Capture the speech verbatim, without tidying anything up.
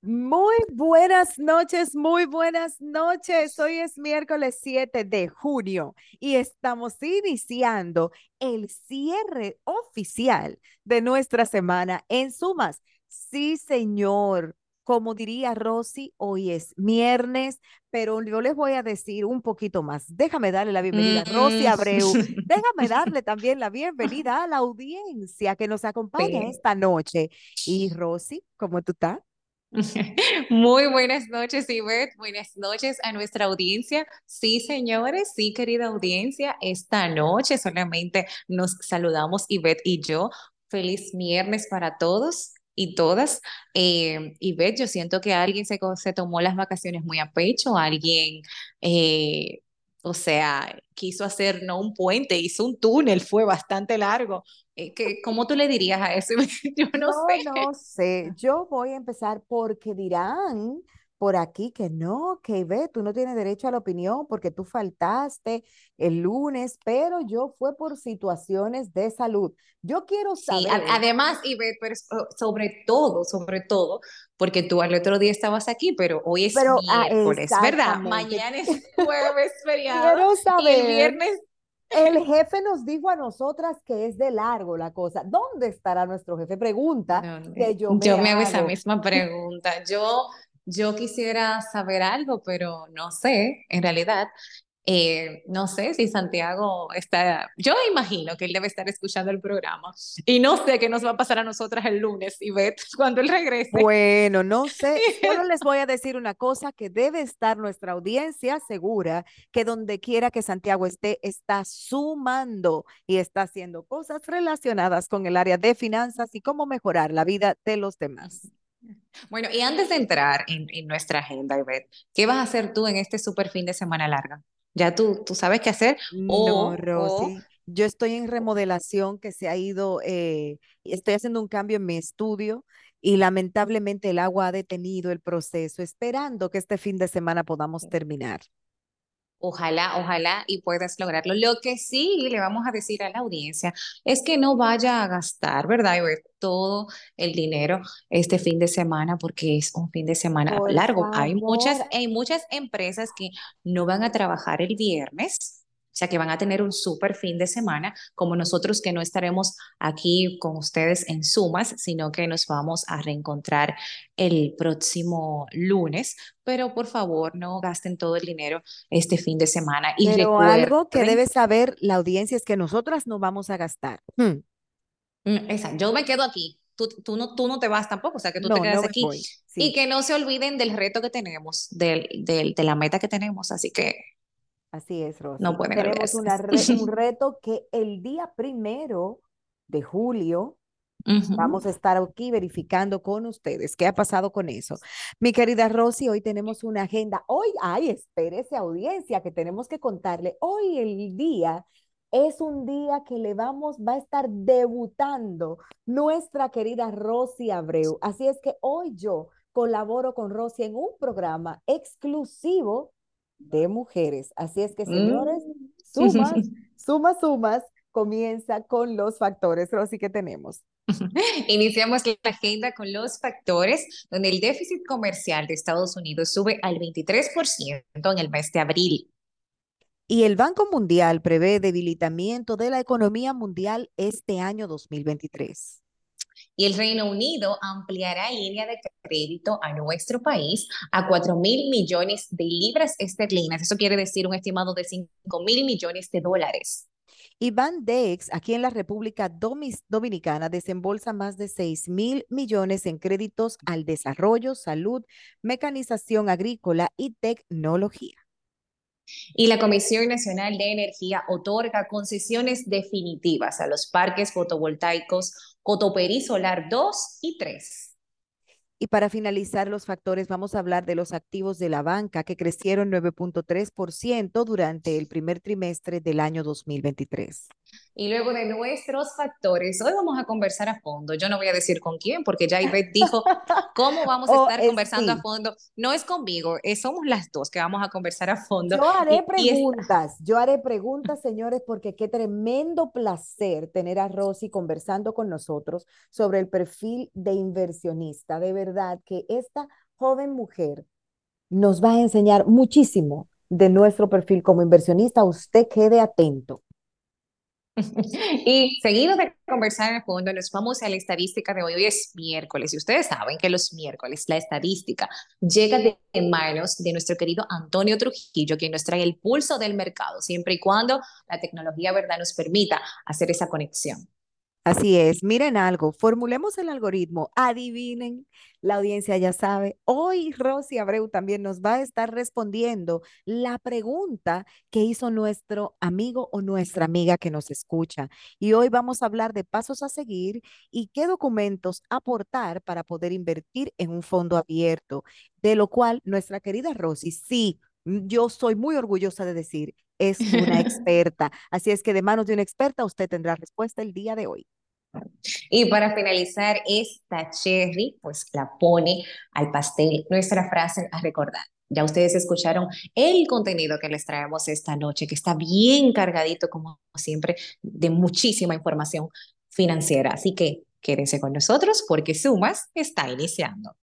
Muy buenas noches, muy buenas noches. Hoy es miércoles siete de junio y estamos iniciando el cierre oficial de nuestra semana en Sumas. Sí, señor. Como diría Rosy, hoy es viernes, pero yo les voy a decir un poquito más. Déjame darle la bienvenida a Rosy Mm, Abreu. Déjame darle también la bienvenida a la audiencia que nos acompaña sí. esta noche. Y Rosy, ¿cómo tú estás? Muy buenas noches, Ivette. Buenas noches a nuestra audiencia. Sí, señores, sí, querida audiencia, esta noche solamente nos saludamos, Ivette y yo. Feliz viernes para todos y todas. Eh, Ivette, yo siento que alguien se, co- se tomó las vacaciones muy a pecho, alguien, eh, o sea, quiso hacer no un puente, hizo un túnel, fue bastante largo. Eh, ¿qué- ¿cómo tú le dirías a eso? Yo no Yo sé. no sé, yo voy a empezar porque dirán por aquí que no, que ve, tú no tienes derecho a la opinión porque tú faltaste el lunes, pero yo fue por situaciones de salud. Yo quiero Sí, a- saber, además, y ve, pero so- sobre todo, sobre todo, porque tú al otro día estabas aquí, pero hoy es pero ah, miércoles, ¿verdad? exactamente, Mañana es jueves feriado quiero y el saber, viernes, el jefe nos dijo a nosotras que es de largo la cosa. ¿Dónde estará nuestro jefe? Pregunta no, que eh, yo yo me me hago esa hago. misma pregunta. Yo, yo quisiera saber algo, pero no sé, en realidad. Eh, no sé si Santiago está, yo imagino que él debe estar escuchando el programa y no sé qué nos va a pasar a nosotras el lunes, Ivette, cuando él regrese. Bueno, no sé, solo les voy a decir una cosa que debe estar nuestra audiencia segura que donde quiera que Santiago esté, está sumando y está haciendo cosas relacionadas con el área de finanzas y cómo mejorar la vida de los demás. Bueno, y antes de entrar en, en nuestra agenda, Ivette, ¿qué vas a hacer tú en este super fin de semana larga? ¿Ya tú, tú sabes qué hacer? No, O, o, Rosy, yo estoy en remodelación que se ha ido, eh, estoy haciendo un cambio en mi estudio y lamentablemente el agua ha detenido el proceso, esperando que este fin de semana podamos terminar. ojalá, ojalá y puedas lograrlo. Lo que sí le vamos a decir a la audiencia es que no vaya a gastar, ¿verdad? Ivette, todo el dinero este fin de semana porque es un fin de semana Por largo. Hay muchas, favor. hay muchas empresas que no van a trabajar el viernes. O sea, que van a tener un súper fin de semana, como nosotros que no estaremos aquí con ustedes en sumas, sino que nos vamos a reencontrar el próximo lunes. Pero por favor, no gasten todo el dinero este fin de semana. Y Pero algo que recuerden, debe saber la audiencia es que nosotras no vamos a gastar. Hmm. mm, esa, yo me quedo aquí. Tú, tú no, tú no te vas tampoco, o sea que tú te No, no quedas me aquí. voy. Y Sí, que no se olviden del reto que tenemos, del, del- de la meta que tenemos. Así que así es, no Rosy. pueden Tenemos olvidarse. una re- un reto que el día primero de julio Ujú. vamos a estar aquí verificando con ustedes qué ha pasado con eso. Mi querida Rosy, hoy tenemos una agenda. Hoy, ay, espérese, audiencia, que tenemos que contarle. Hoy el día es un día que le vamos, va a estar debutando nuestra querida Rosy Abreu. Así es que hoy yo colaboro con Rosy en un programa exclusivo de mujeres. Así es que, señores, Mm. sumas, sumas, sumas, comienza con los factores, Rosy, que tenemos. Iniciamos la agenda con los factores donde el déficit comercial de Estados Unidos sube al veintitrés por ciento en el mes de abril. Y el Banco Mundial prevé debilitamiento de la economía mundial este año dos mil veintitrés. Y el Reino Unido ampliará línea de crédito a nuestro país a cuatro mil millones de libras esterlinas. Eso quiere decir un estimado de cinco mil millones de dólares. Y Bandex, aquí en la República Domis- Dominicana, desembolsa más de seis mil millones en créditos al desarrollo, salud, mecanización agrícola y tecnología. Y la Comisión Nacional de Energía otorga concesiones definitivas a los parques fotovoltaicos Cotoperí Solar dos y tres. Y para finalizar los factores, vamos a hablar de los activos de la banca que crecieron nueve punto tres por ciento durante el primer trimestre del año dos mil veintitrés. Y luego de nuestros factores, hoy vamos a conversar a fondo. Yo no voy a decir con quién, porque ya Ivette dijo cómo vamos a O estar es conversando a sí. fondo. No es conmigo, es, somos las dos que vamos a conversar a fondo. Yo haré Y, y es, preguntas, yo haré preguntas, señores, porque qué tremendo placer tener a Rosy conversando con nosotros sobre el perfil de inversionista. De verdad que esta joven mujer nos va a enseñar muchísimo de nuestro perfil como inversionista. Usted quede atento. y seguido de conversar a fondo, nos vamos a la estadística de hoy. Hoy es miércoles y ustedes saben que los miércoles la estadística llega de manos de nuestro querido Antonio Trujillo, quien nos trae el pulso del mercado, siempre y cuando la tecnología, ¿verdad?, nos permita hacer esa conexión. Así es, miren algo, formulemos el algoritmo, adivinen, la audiencia ya sabe, hoy Rosy Abreu también nos va a estar respondiendo la pregunta que hizo nuestro amigo o nuestra amiga que nos escucha. Y hoy vamos a hablar de pasos a seguir y qué documentos aportar para poder invertir en un fondo abierto, de lo cual nuestra querida Rosy, sí, mm, yo soy muy orgullosa de decir, es una experta. Así es que de manos de una experta usted tendrá respuesta el día de hoy. Y para finalizar esta cherry, pues la pone al pastel nuestra frase a recordar. Ya ustedes escucharon el contenido que les traemos esta noche, que está bien cargadito, como siempre, de muchísima información financiera. Así que quédense con nosotros porque Sumas está iniciando.